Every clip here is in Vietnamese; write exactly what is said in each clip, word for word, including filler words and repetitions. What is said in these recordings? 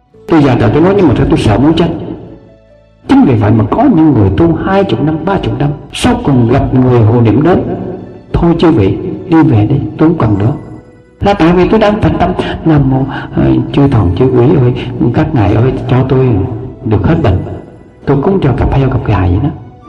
Tôi già đời tôi nói nhưng mà tôi sợ muốn chết. Chính vì vậy mà có những người tu hai chục năm, ba chục năm, sau cùng gặp người hộ niệm đến: thôi chư vị đi về đi, tôi không cần nữa. Là tại vì tôi đang thành tâm Nam mô chư thần chư quý ơi, các ngài ơi, cho tôi được hết bệnh. Tôi cũng cho cặp heo cặp gà vậy đó.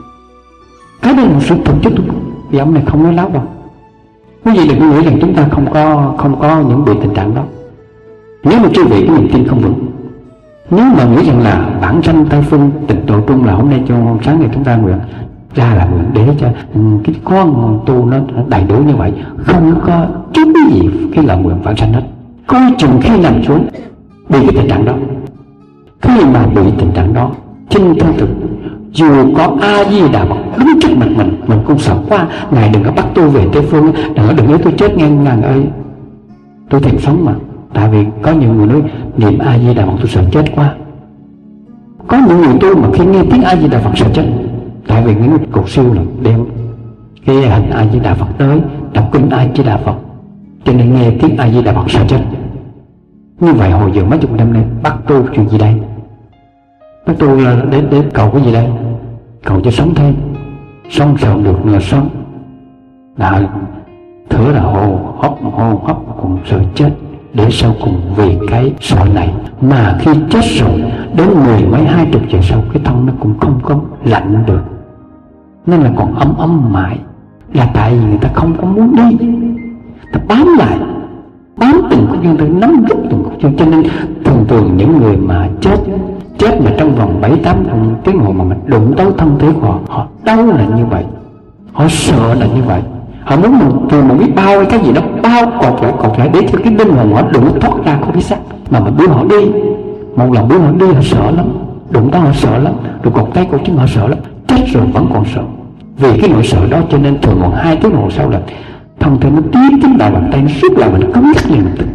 Cái đó là một sự thực chất. Vì ông này không nói láo đâu. Quý vị đừng có nghĩ rằng chúng ta không có không có những bị tình trạng đó. Nếu mà chư vị cái niềm tin không vững, nếu mà nghĩ rằng là bản sanh Tây Phương tịnh độ trung là hôm nay cho sáng ngày chúng ta nguyện ra là nguyện để cho cái con tu nó đầy đủ như vậy, không có chút cái gì cái lời nguyện vãng sanh hết. Coi chừng khi nằm xuống bị cái tình trạng đó, khi mà bị tình trạng đó, chính thân thực dù có A Di Đà Phật đứng trước mặt mình, mình cũng sợ quá. Ngài đừng có bắt tôi về Tây Phương, đừng có đừng nói tôi chết ngang ngàn ơi. Tôi thèm sống mà. Tại vì có những người nói niệm A Di Đà Phật tôi sợ chết quá. Có những người tu mà khi nghe tiếng A Di Đà Phật sợ chết. Tại vì những cột siêu là đem cái hình A Di Đà Phật tới đọc kinh A Di Đà Phật, cho nên nghe tiếng A Di Đà Phật sợ chết. Như vậy hồi giờ mấy chục năm nay bắt tu chuyện gì đây? Bắt tu là để, để cầu cái gì đây? Cầu cho sống thêm, sống sao được nữa sống. Là thở là hô hấp hô hấp cũng sợ chết. Để sau cùng vì cái sợ này mà khi chết rồi đến mười mấy hai chục giờ sau cái thân nó cũng không có lạnh được, nên là còn ấm ấm mãi. Là tại vì người ta không có muốn đi, ta bám lại, bám từng khúc xương, ta nắm gấp từng khúc xương. Cho nên thường thường những người mà chết chết mà trong vòng bảy tám tiếng hồ mà mình đụng tới thân thể của họ, họ đau là như vậy, họ sợ là như vậy. Họ muốn mình từ một biết bao cái gì đó bao cột lại cột lại để cho cái linh hồn họ đụng thoát ra khỏi cái xác. Mà mình đưa họ đi, một lần đưa họ đi họ sợ lắm, đụng tới họ sợ lắm, rồi cột tay cột chân họ sợ lắm. Chết rồi vẫn còn sợ. Vì cái nỗi sợ đó cho nên thường còn hai tiếng hồ sau là thân thể nó tiến tiến lại bàn tay, nó rút lại và nó cấm ngắt liền lập tức.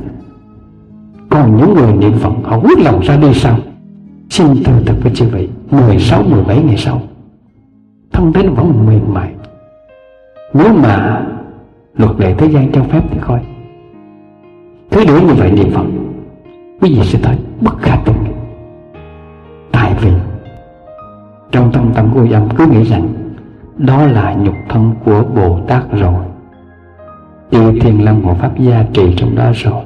Còn những người niệm Phật họ quyết lòng ra đi sau, xin từ thật với chư vị, mười sáu mười bảy ngày sau thân thể nó vẫn mềm mại. Nếu mà luật lệ thế gian cho phép thì coi cứ đuổi như vậy niệm Phật, quý vị sẽ thấy bất khả tư nghị. Tại vì trong tâm tâm của ông cứ nghĩ rằng đó là nhục thân của Bồ Tát rồi, Chư Thiên Long Hộ Pháp gia trì trong đó rồi,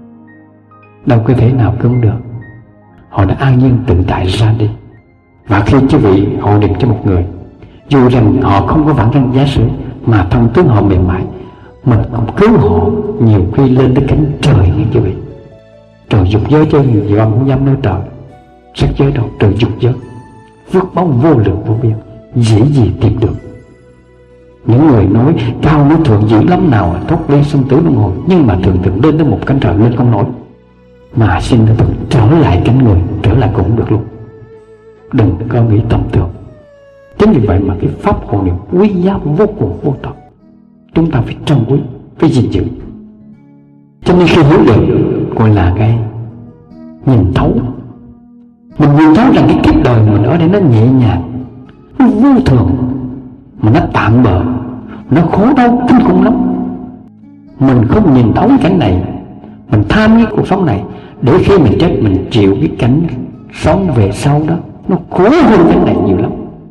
đâu có thể nào cứng được. Họ đã an nhiên tự tại ra đi. Và khi chư vị hộ niệm cho một người, dù rằng họ không có vãng sanh giá sử mà thân tướng họ mềm mại, mình cũng cứu họ nhiều khi lên tới cánh trời như chư vị. Trời dục giới cho nhiều gì ông không dám nói trời sắc giới đâu, trời dục giới phước báu vô lượng vô biên, dễ gì tìm được. Những người nói cao nói thượng dữ lắm nào thoát ly sinh tử luân hồi, nhưng mà thường thường lên tới một cánh trời lên không nổi, mà xin được trở lại cánh người, trở lại cũng được luôn. Đừng có nghĩ tầm thường. Chính vì vậy mà cái pháp hộ niệm quý giá vô cùng vô tận, chúng ta phải trân quý, phải gìn giữ. Cho nên khi hiểu được gọi là cái nhìn thấu, mình nhìn thấu rằng cái kiếp đời mình ở đây nó nhẹ nhàng, nó vô thường, mà nó tạm bợ, nó khổ đau kinh khủng lắm. Mình không nhìn thấu cái cảnh này, mình tham cái cuộc sống này, để khi mình chết mình chịu cái cảnh sống về sau đó nó khổ hơn cảnh này nhiều lắm.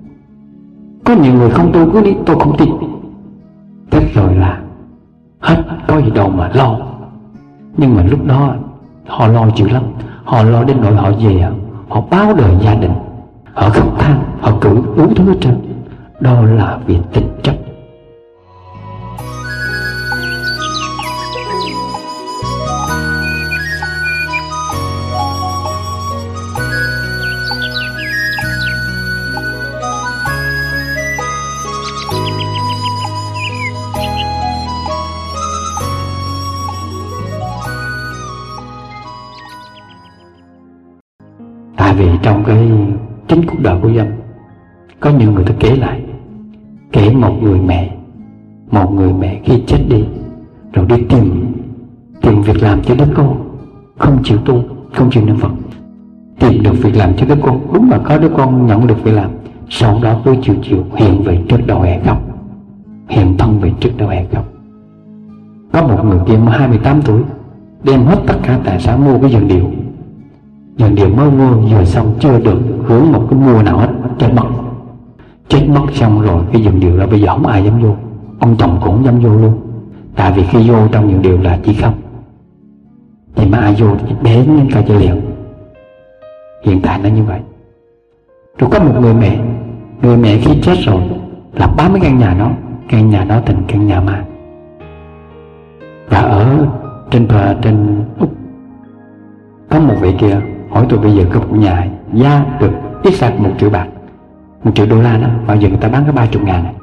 Có nhiều người không tu cứ đi tôi không tin, thế rồi là hết, có gì đâu mà lo. Nhưng mà lúc đó họ lo dữ lắm, họ lo đến nỗi họ về họ báo đời gia đình, họ khóc than, họ cử đủ thứ hết trơn. Đó là vì tình chấp. Tại vì trong cái chính cuộc đời của dân, có những người ta kể lại, kể một người mẹ, một người mẹ khi chết đi, rồi đi tìm tìm việc làm cho đứa con, không chịu tu, không chịu niệm Phật, tìm được việc làm cho đứa con. Đúng là có đứa con nhận được việc làm, sau đó cứ chiều chiều hiện về trước đầu hè khóc, hiện thân về trước đầu hè khóc. Có một người kia hai mươi tám tuổi, đem hết tất cả tài sản mua cái vườn điều, Dược điệu mới mua vừa xong chưa được hưởng một cái mua nào hết, chết mất. Chết mất xong rồi cái dược điệu là bây giờ không ai dám vô. Ông Tòng cũng không dám vô luôn. Tại vì khi vô trong dược điệu là chỉ khóc, thì mà ai vô thì bé lên cả chơi liền. Hiện tại nó như vậy. Rồi có một người mẹ, người mẹ khi chết rồi là bán mấy căn nhà đó, căn nhà đó thành căn nhà ma. Và ở trên bờ trên Úc có một vị kia hỏi tôi bây giờ có một nhà giá được ít sạch một triệu bạc, một triệu đô la đó, bao giờ người ta bán có ba chục ngàn này.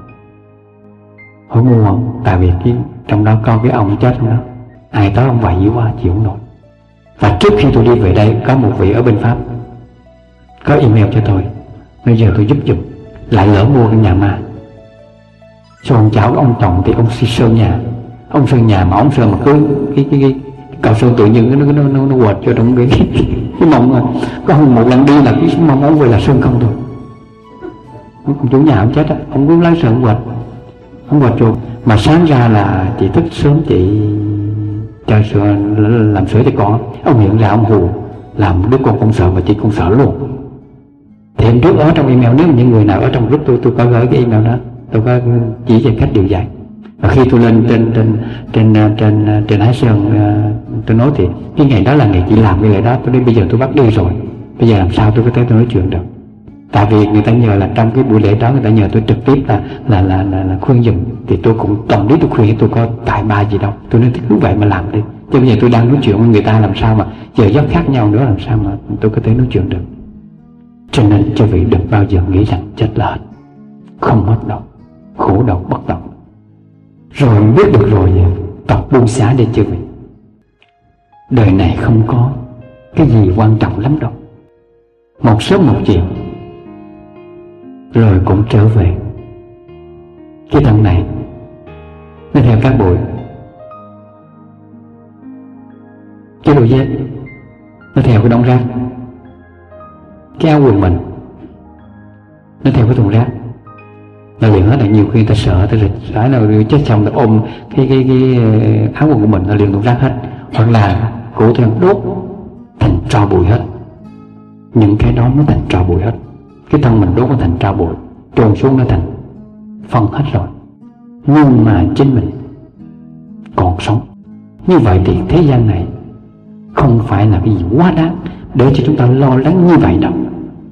Hỏi mua không? Tại vì cái trong đó có cái ông chết nữa, ai tới ông vậy dữ quá chịu không nổi. Và trước khi tôi đi về đây có một vị ở bên Pháp có email cho tôi, bây giờ tôi giúp giùm, lại lỡ mua cái nhà ma. Sau ông cháu ông Tòng thì ông sơn nhà, ông sơn nhà mà ông sơn mà cứ cái cái cái cầu sơn tự nhiên nó nó nó, nó quệt cho trong cái cái mông, có không một lần đi là cái mông ông về là sơn không thôi. Ông chủ nhà ông chết á, ông cứ lấy sơn quệt, ông quệt chuột. Mà sáng ra là chị thức sớm, chị cho sữa làm sữa cho con. Ông hiện ra ông hù làm đứa con cũng sợ và chị cũng sợ luôn. Thì em trước ở trong email, nếu những người nào ở trong group tôi tôi có gửi cái email đó, tôi có chỉ cho cách điều dạy. Và khi tôi lên trên trên trên trên trên Hải Sơn tôi nói thì cái ngày đó là ngày chị làm cái ngày đó, tôi đi bây giờ tôi bắt đi rồi, bây giờ làm sao tôi có thể tôi nói chuyện được. Tại vì người ta nhờ là trong cái buổi lễ đó người ta nhờ tôi trực tiếp là là là là, là khuyên dùm, thì tôi cũng đồng ý tôi khuyên, tôi có tài ba gì đâu, tôi nói cứ vậy mà làm đi. Chứ bây giờ tôi đang nói chuyện với người ta làm sao mà giờ giấc khác nhau nữa, làm sao mà tôi có thể nói chuyện được. Cho nên cho vị đừng bao giờ nghĩ rằng chết là hết, không hết đâu, khổ đau bất động. Rồi biết được rồi tập buông xả để chư vị. Đời này không có cái gì quan trọng lắm đâu, một sớm một chiều rồi cũng trở về. Cái thân này nó theo các bụi, cái đôi dép nó theo cái đống rác, cái áo quần mình nó theo cái thùng rác. Nó liền hết là nhiều khi ta sợ, ta rịch rãi nào chết xong ta ôm cái cái cái áo quần của mình nó liền thùng rác hết, hoặc là cổ theo đốt thành tro bụi hết. Những cái đó nó thành tro bụi hết, cái thân mình đốt nó thành tro bụi, trồn xuống nó thành phân hết rồi. Nhưng mà chính mình còn sống. Như vậy thì thế gian này không phải là cái gì quá đáng để cho chúng ta lo lắng như vậy đâu.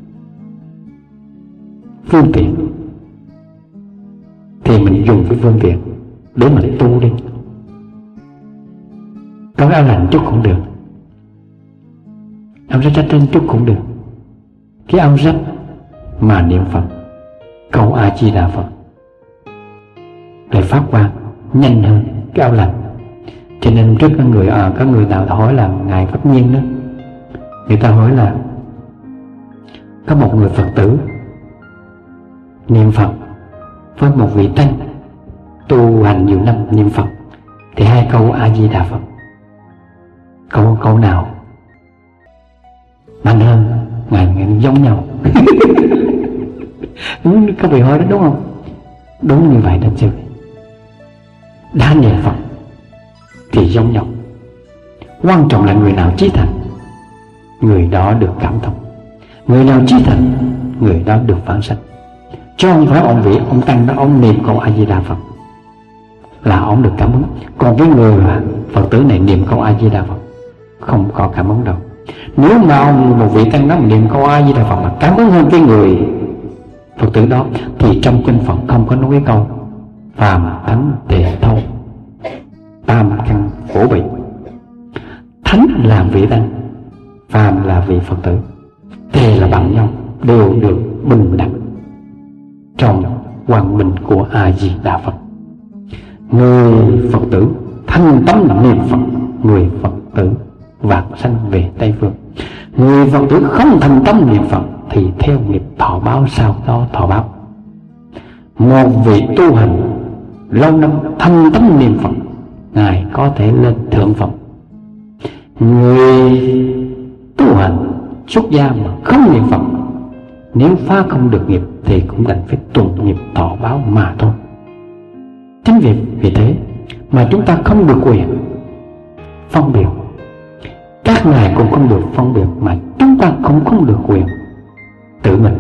Phương tiện thì mình dùng cái phương tiện để mình tu đi. Có áo lạnh chút cũng được, áo rách trên chút cũng được. Cái áo rách mà niệm Phật, câu A Di Đà Phật để phát quang nhanh hơn cái áo lạnh. Cho nên trước có người à, có người nào hỏi là ngài Pháp Nhiên đó, người ta hỏi là có một người Phật tử niệm Phật với một vị tăng tu hành nhiều năm niệm Phật, thì hai câu A Di Đà Phật, câu câu nào mạnh hơn? Ngài giống nhau. Các vị hỏi đó đúng không? Đúng như vậy đó chứ. Đã niệm Phật thì giống nhau. Quan trọng là người nào chí thành, người đó được cảm thông. Người nào chí thành, người đó được phản sanh. Chứ không phải ông vị ông tăng đó ông niệm câu A Di Đà Phật là ông được cảm ứng. Còn cái người mà Phật tử này niệm câu A Di Đà Phật không có cảm ứng đâu. Nếu mà ông một vị tăng đó niệm câu A Di Đà Phật mà cảm ứng hơn cái người Phật tử đó, thì trong kinh Phật không có nói cái câu phàm thánh tề thâu tam căn khổ bị. Thánh là vị tăng, phàm là vị Phật tử, tề là bằng nhau, đều được bình đẳng trong quang minh của A Di Đà Phật. Người Phật tử thanh tấm niệm Phật, người Phật tử vãng sanh về Tây Phương. Người Phật tử không thành tâm niệm Phật thì theo nghiệp thọ báo sau đó thọ báo. Một vị tu hành lâu năm thanh tâm niệm Phật, ngài có thể lên thượng Phật. Người tu hành xuất gia mà không niệm Phật, nếu phá không được nghiệp thì cũng đành phải tuần nghiệp thọ báo mà thôi. Chính vì vì thế mà chúng ta không được quyền phân biệt các các ngài cũng không được phân biệt, mà chúng ta cũng không được quyền tự mình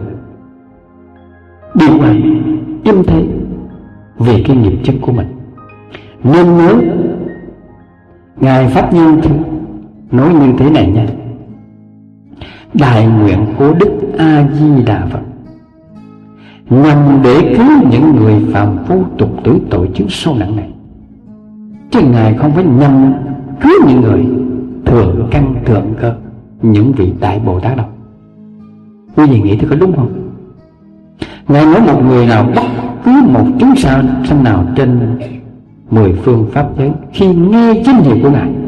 điều hành im thế vì cái nghiệp chất của mình. Nên nhớ ngài Pháp Nhiên nói như thế này nha: đại nguyện của Đức A Di Đà Phật nhằm để cứu những người phàm phu tục tử tội chướng sâu nặng này, chứ ngài không phải nhằm cứu những người thượng căn thượng cơ, những vị đại Bồ Tát đâu. Quý vị nghĩ thì có đúng không? Ngài nói một người nào, bất cứ một chúng sanh nào trên mười phương pháp giới, khi nghe danh hiệu của ngài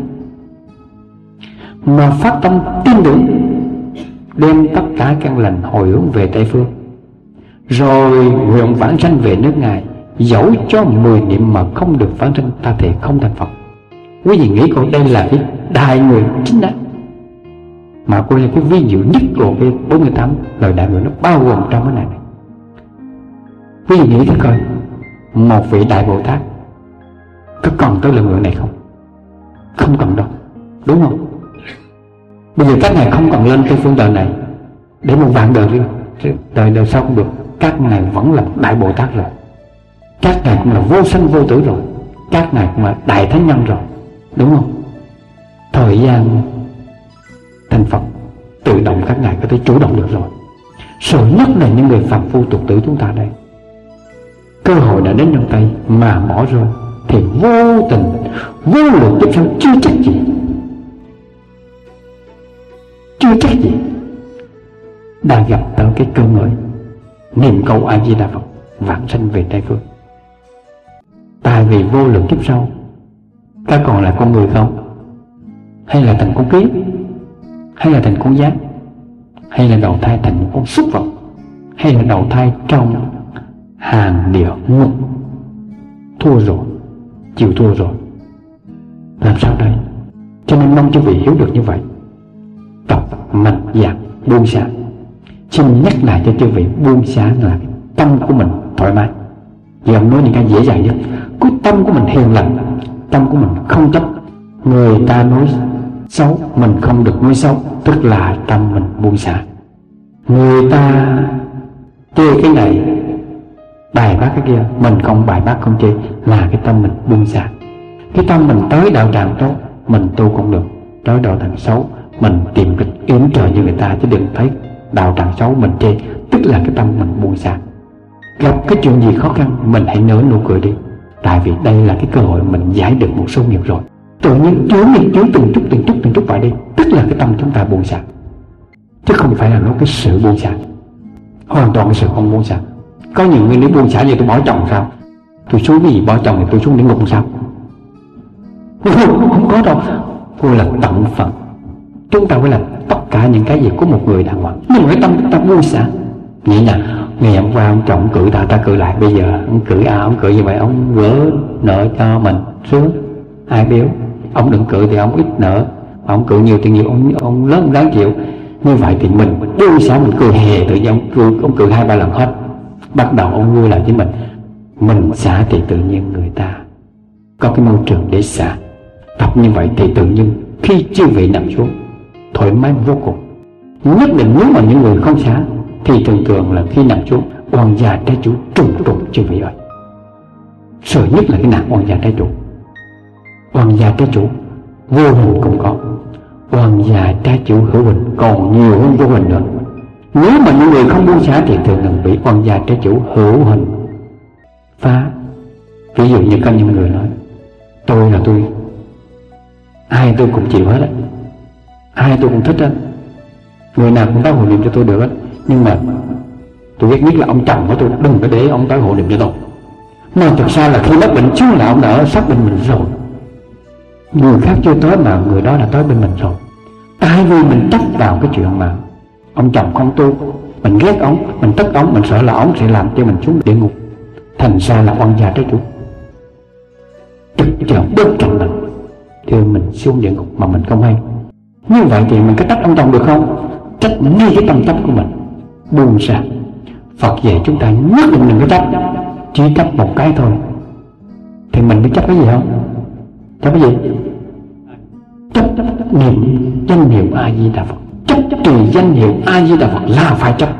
mà phát tâm tin tưởng, đem tất cả căn lành hồi hướng về Tây phương, rồi nguyện vãng sanh về nước ngài, dẫu cho mười niệm mà không được vãng sanh, ta thể không thành Phật. Quý vị nghĩ coi, đây là cái đại nguyện chính đáng, mà coi là cái ví dụ nhất của cái bốn mươi tám lời đại nguyện, nó bao gồm trong cái này. Quý vị nghĩ thử coi, một vị đại Bồ Tát có còn tới lời nguyện này không? Không cần đâu, đúng không? Bây giờ các ngài không còn lên cái phương đời này để một vạn đời đi, đời đời sau không được. Các ngài vẫn là đại Bồ Tát rồi, các ngài cũng là vô sanh vô tử rồi, các ngài cũng là đại thánh nhân rồi, đúng không? Thời gian thành Phật tự động các ngài có thể chủ động được rồi. Sợ nhất là những người phàm phu tục tử chúng ta đây, cơ hội đã đến trong tay mà bỏ rơi thì vô tình vô lượng kiếp sau chưa chắc gì chưa chắc gì đã gặp tới cái cơ hội niệm câu A Di Đà Phật vãng sanh về Tây phương. Tại vì vô lượng kiếp sau ta còn là con người không, hay là thành con kiến, hay là thành con gián, hay là đầu thai thành một con súc vật, hay là đầu thai trong hàng địa ngục. Thua rồi, chịu thua rồi, làm sao đây? Cho nên mong quý vị hiểu được như vậy, tập mạnh dạn buông xả. Xin nhắc lại cho quý vị, buông xả là tâm của mình thoải mái. Vì ông nói những cái dễ dàng nhất, cái tâm của mình hiền lành, tâm của mình không chấp. Người ta nói xấu, mình không được nói xấu, tức là tâm mình buông xả. Người ta chê cái này, bài bác cái kia, mình không bài bác không chê, là cái tâm mình buông xả. Cái tâm mình tới đạo tràng tốt, mình tu cũng được. Tới đạo tràng xấu, mình tìm cách yểm trợ như người ta, chứ đừng thấy đạo tràng xấu mình chê, tức là cái tâm mình buông xả. Gặp cái chuyện gì khó khăn, mình hãy nở nụ cười đi, tại vì đây là cái cơ hội mình giải được một số nghiệp rồi. Tự nhiên chứa nghiệp chứa từng chút từng chút từng chút vậy đi, tức là cái tâm chúng ta buông xả, chứ không phải là nó cái sự buông xả. Hoàn toàn cái sự không buông xả. Có nhiều người nếu buông xả vậy tôi bỏ chồng sao, tôi xuống cái gì bỏ chồng thì tôi xuống địa ngục sao? Không, không có đâu. Tôi là tận phận. Chúng ta phải làm tất cả những cái gì của một người đàng hoàng, nhưng mà cái tâm chúng ta buông xả. Vậy nè, ngày hôm qua ông chồng cự ta, ta cự lại. Bây giờ ông cự à, ông cự như vậy, ông gỡ nợ cho mình sướng, ai biếu. Ông đừng cự thì ông ít nợ, ông cự nhiều thì nhiều, ông, ông lớn đáng chịu. Như vậy thì mình buông xả, mình cười hề, tự nhiên ông cự, ông cự hai ba lần hết. Bắt đầu ông vui lại với mình. Mình xả thì tự nhiên người ta có cái môi trường để xả. Tập như vậy thì tự nhiên khi chư vị nằm xuống thoải mái vô cùng. Nhất định nếu mà những người không xả thì thường thường là khi nằm xuống oan gia trái chủ trùng trùng chư vị ơi. Sợ nhất là cái nạn oan gia trái chủ. Oan gia trái chủ vô hình cũng có, oan gia trái chủ hữu hình còn nhiều hơn vô hình nữa. Nếu mà những người không buông xả thì thường thường bị oan gia trái chủ hữu hình phá. Ví dụ như có những người nói tôi là tôi, ai tôi cũng chịu hết á, ai tôi cũng thích á, người nào cũng tới hộ niệm cho tôi được á, nhưng mà tôi ghét nhất là ông chồng của tôi, đừng có để ông tới hộ niệm cho tôi. Mà thực ra là khi mất bệnh xuống là ông đã sát bên mình rồi, người khác chưa tới mà người đó đã tới bên mình rồi. Tại vì mình chấp vào cái chuyện mà ông chồng không tu, mình ghét ông, mình tức ông, mình sợ là ông sẽ làm cho mình xuống địa ngục, thành ra là oan gia trái chủ. Trực chờ bất trọng mình thì mình xuống địa ngục mà mình không hay. Như vậy thì mình có trách ông chồng được không? Trách ngay cái tâm chấp của mình, buông xả. Phật dạy chúng ta nhất định đừng có trách, chỉ chấp một cái thôi. Thì mình biết chấp cái gì không? Chấp cái gì? Chấp niệm danh hiệu A Di Đà Phật, chấp trì danh hiệu A Di Đà Phật là phải chấp.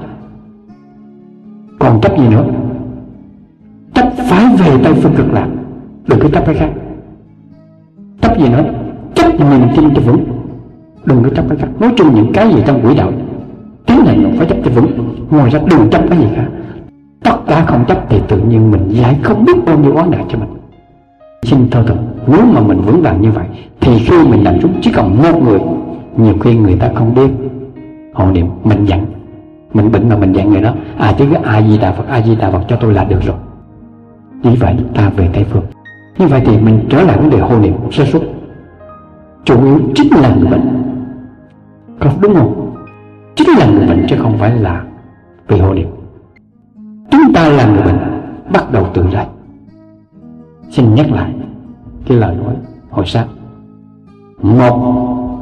Còn chấp gì nữa? Chấp phải về Tây Phương Cực Lạc, đừng có chấp cái khác. Chấp gì nữa? Chấp niềm tin cho vững, đừng có chấp cái khác. Nói chung những cái gì trong quỹ đạo tiến hành phải chấp cho vững, ngoài ra đừng chấp cái gì cả. Tất cả không chấp thì tự nhiên mình giải không biết bao nhiêu oán nạn cho mình. Xin thưa thật, nếu mà mình vững vàng như vậy thì khi mình nằm xuống chỉ cần một người, nhiều khi người ta không biết, họ niệm mình dặn, mình bệnh mà mình dặn người đó, à chứ cái A Di Đà Phật, A Di Đà Phật cho tôi là được rồi. Vì vậy ta về Tây Phương. Như vậy thì mình trở lại vấn đề hộ niệm sơ xuất, chủ yếu chính là người bệnh, có đúng không? Chính là người bệnh chứ không phải là vì hộ niệm. Chúng ta là người bệnh bắt đầu từ đây. Xin nhắc lại cái lời nói hồi sáng. Một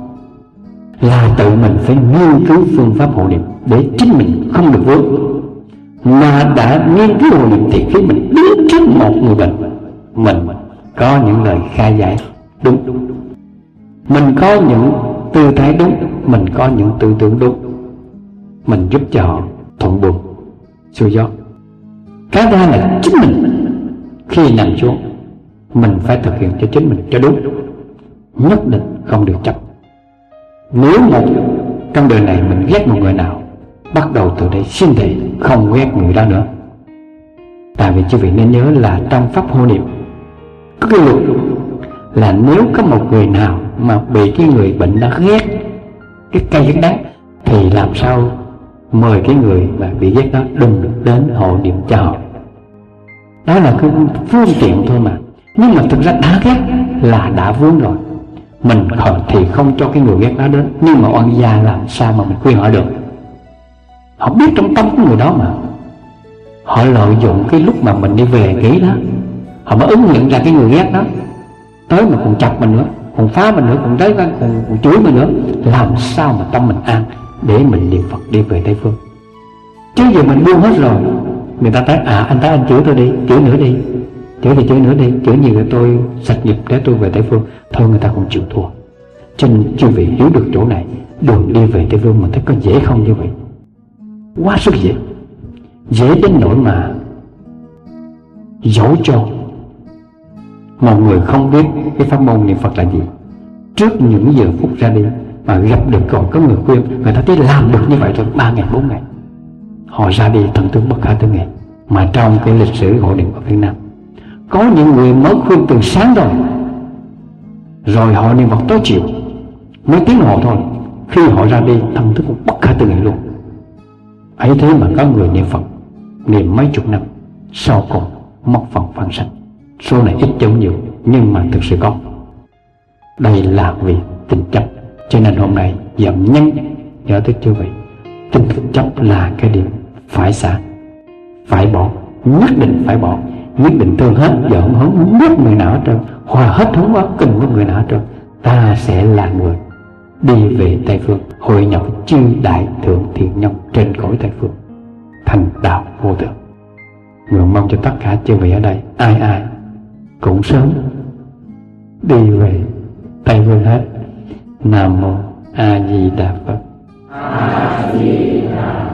là tự mình phải nghiên cứu phương pháp hộ niệm để chính mình không được vướng. Mà đã nghiên cứu hộ niệm thì khi mình đứng trước một người bệnh, mình có những lời khai giải đúng, mình có những tư thái đúng, mình có những tư tưởng đúng, mình giúp cho họ thuận buồm xuôi gió. Cái thứ hai là chính mình khi nằm xuống mình phải thực hiện cho chính mình cho đúng, nhất định không được chấp. Nếu một trong đời này mình ghét một người nào, bắt đầu từ đây xin thề không ghét người đó nữa. Tại vì quý vị nên nhớ là trong pháp hộ niệm có cái luật là nếu có một người nào mà bị cái người bệnh đó ghét, cái cây ghét đắng, thì làm sao mời cái người mà bị ghét đó đừng được đến hộ niệm cho họ. Đó là cái phương tiện thôi mà. Nhưng mà thực ra đã ghét là đã vướng rồi, mình thì không cho cái người ghét đó đến. Nhưng mà oan gia làm sao mà mình khuyên họ được? Họ biết trong tâm của người đó mà. Họ lợi dụng cái lúc mà mình đi về nghỉ đó, họ mới ứng nhận ra cái người ghét đó tới mà còn chọc mình nữa, còn phá mình nữa, còn tới còn, còn chửi mình nữa. Làm sao mà tâm mình an để mình niệm Phật đi về Tây Phương? Chứ giờ mình buông hết rồi, người ta nói à anh ta anh chửi tôi đi, chửi nữa đi, chửi thì chửi nữa đi, chửi nhiều người tôi sạch nghiệp để tôi về Tây Phương. Thôi người ta còn chịu thua. Cho nên chư vị hiểu được chỗ này, đường đi về Tây Phương mình thấy có dễ không như vậy? Quá sức dễ, dễ đến nỗi mà dẫu cho một người không biết cái pháp môn niệm Phật là gì, trước những giờ phút ra đi mà gặp được còn có người khuyên, người ta thấy làm được như vậy rồi ba ngày bốn ngày, họ ra đi thần tướng bất khả tư nghị. Mà trong cái lịch sử hộ niệm ở Việt Nam có những người mới khuyên từ sáng rồi, rồi họ niệm Phật tối chiều mấy tiếng hồ thôi, khi họ ra đi thần thức cũng bất khả tư nghị luôn. Ấy thế mà có người niệm Phật niệm mấy chục năm, sau cùng mất phần phản sanh. Số này ít giống nhiều nhưng mà thực sự có. Đây là vì tình chấp. Cho nên hôm nay dậm nhân nhớ tới chư vị, tình chấp là cái điểm phải xả, phải bỏ, nhất định phải bỏ, nhất định thương hết, giờ không hứng biết người nào hết trơn, hòa hết hứng quá cùng với người nào hết trơn. Ta sẽ là người đi về Tây Phương, hội nhập chư đại thượng thiện nhân trên cõi Tây Phương, thành đạo vô thượng. Nguyện mong cho tất cả chư vị ở đây ai ai cũng sớm đi về Tây Phương hết. Nam mô A Di Đà Phật. A Di Đà